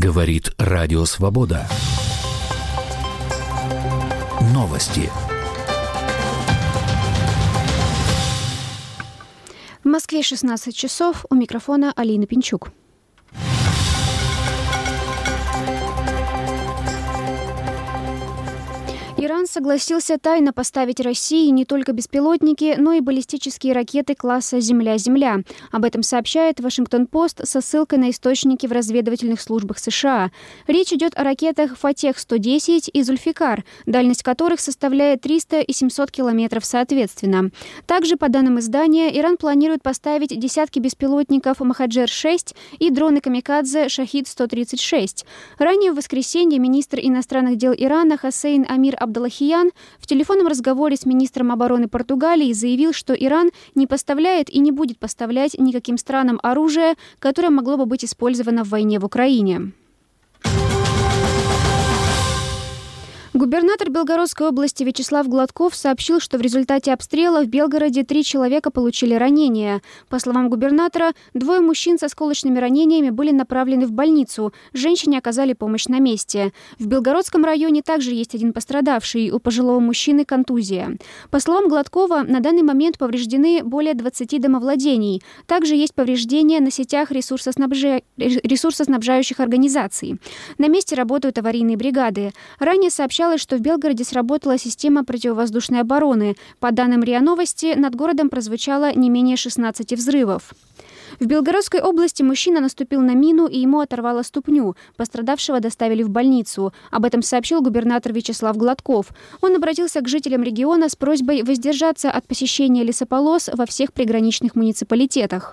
Говорит Радио Свобода. Новости. В Москве 16 часов. У микрофона Алина Пинчук. Иран согласился тайно поставить России не только беспилотники, но и баллистические ракеты класса «Земля-Земля». Об этом сообщает «Вашингтон-Пост» со ссылкой на источники в разведывательных службах США. Речь идет о ракетах «Фатех-110» и «Зульфикар», дальность которых составляет 300 и 700 километров соответственно. Также, по данным издания, Иран планирует поставить десятки беспилотников «Махаджер-6» и дроны «Камикадзе» «Шахид-136». Ранее в воскресенье министр иностранных дел Ирана Хоссейн Амир Абдаллахиян в телефонном разговоре с министром обороны Португалии заявил, что Иран не поставляет и не будет поставлять никаким странам оружие, которое могло бы быть использовано в войне в Украине. Губернатор Белгородской области Вячеслав Гладков сообщил, что в результате обстрела в Белгороде 3 человека получили ранения. По словам губернатора, 2 мужчин со осколочными ранениями были направлены в больницу. Женщине оказали помощь на месте. В Белгородском районе также есть 1 пострадавший. У пожилого мужчины контузия. По словам Гладкова, на данный момент повреждены более 20 домовладений. Также есть повреждения на сетях ресурсоснабжающих организаций. На месте работают аварийные бригады. Ранее сообщалось, что в Белгороде сработала система противовоздушной обороны. По данным РИА Новости, над городом прозвучало не менее 16 взрывов. В Белгородской области мужчина наступил на мину и ему оторвало ступню. Пострадавшего доставили в больницу. Об этом сообщил губернатор Вячеслав Гладков. Он обратился к жителям региона с просьбой воздержаться от посещения лесополос во всех приграничных муниципалитетах.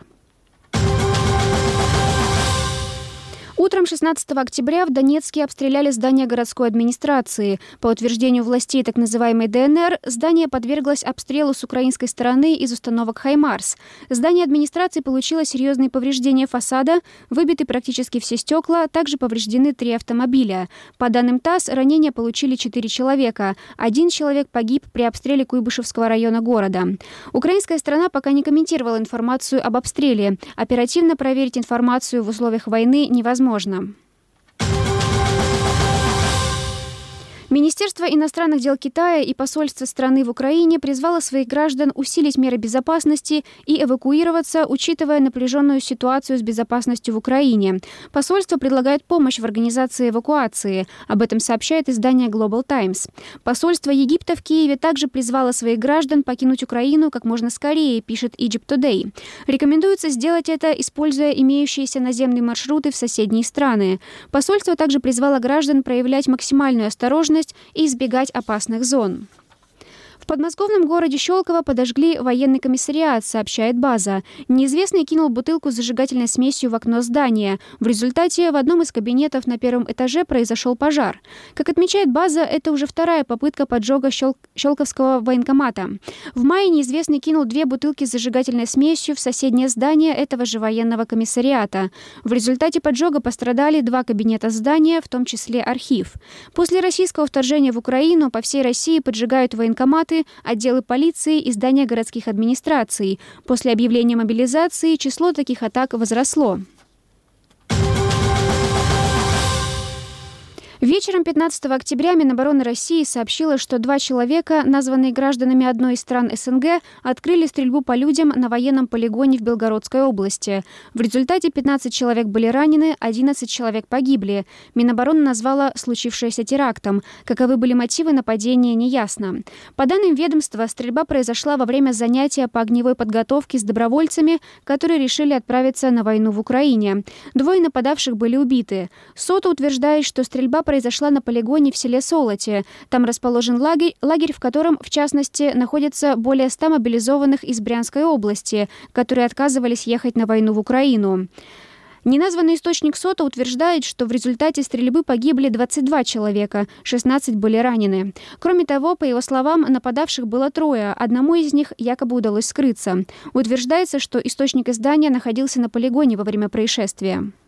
Утром 16 октября в Донецке обстреляли здание городской администрации. По утверждению властей так называемой ДНР, здание подверглось обстрелу с украинской стороны из установок «Хаймарс». Здание администрации получило серьезные повреждения фасада, выбиты практически все стекла, также повреждены 3 автомобиля. По данным ТАСС, ранения получили 4 человека. 1 человек погиб при обстреле Куйбышевского района города. Украинская сторона пока не комментировала информацию об обстреле. Оперативно проверить информацию в условиях войны невозможно. Министерство иностранных дел Китая и посольство страны в Украине призвало своих граждан усилить меры безопасности и эвакуироваться, учитывая напряженную ситуацию с безопасностью в Украине. Посольство предлагает помощь в организации эвакуации. Об этом сообщает издание Global Times. Посольство Египта в Киеве также призвало своих граждан покинуть Украину как можно скорее, пишет Egypt Today. Рекомендуется сделать это, используя имеющиеся наземные маршруты в соседние страны. Посольство также призвало граждан проявлять максимальную осторожность и избегать опасных зон. В подмосковном городе Щелково подожгли военный комиссариат, сообщает «База». Неизвестный кинул бутылку с зажигательной смесью в окно здания. В результате в одном из кабинетов на 1-м этаже произошел пожар. Как отмечает «База», это уже 2-я попытка поджога Щелковского военкомата. В мае неизвестный кинул 2 бутылки с зажигательной смесью в соседнее здание этого же военного комиссариата. В результате поджога пострадали 2 кабинета здания, в том числе архив. После российского вторжения в Украину по всей России поджигают военкоматы, отделы полиции и здания городских администраций. После объявления мобилизации число таких атак возросло. Вечером 15 октября Минобороны России сообщила, что 2 человека, названные гражданами одной из стран СНГ, открыли стрельбу по людям на военном полигоне в Белгородской области. В результате 15 человек были ранены, 11 человек погибли. Минобороны назвала случившееся терактом. Каковы были мотивы нападения, неясно. По данным ведомства, стрельба произошла во время занятия по огневой подготовке с добровольцами, которые решили отправиться на войну в Украине. 2 нападавших были убиты. СОТА утверждает, что стрельба произошла на полигоне в селе Солоте. Там расположен лагерь, в котором, в частности, находятся более 100 мобилизованных из Брянской области, которые отказывались ехать на войну в Украину. Неназванный источник СОТА утверждает, что в результате стрельбы погибли 22 человека, 16 были ранены. Кроме того, по его словам, нападавших было 3, одному из них якобы удалось скрыться. Утверждается, что источник издания находился на полигоне во время происшествия.